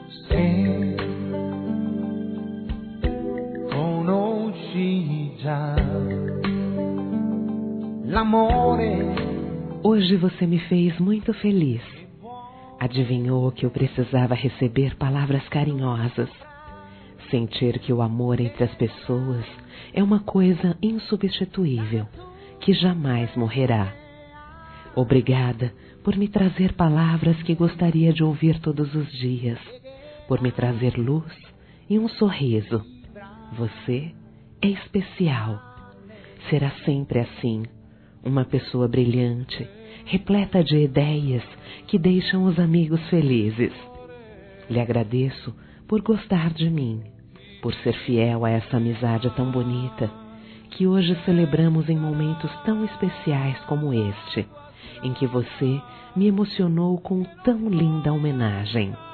Se conosci già l'amore. Hoje você me fez muito feliz. Adivinhou que eu precisava receber palavras carinhosas. Sentir que o amor entre as pessoas é uma coisa insubstituível, que jamais morrerá. Obrigada por me trazer palavras que gostaria de ouvir todos os dias, por me trazer luz e um sorriso. Você é especial. Será sempre assim, uma pessoa brilhante, repleta de ideias que deixam os amigos felizes. Lhe agradeço por gostar de mim, por ser fiel a essa amizade tão bonita, que hoje celebramos em momentos tão especiais como este, em que você me emocionou com tão linda homenagem.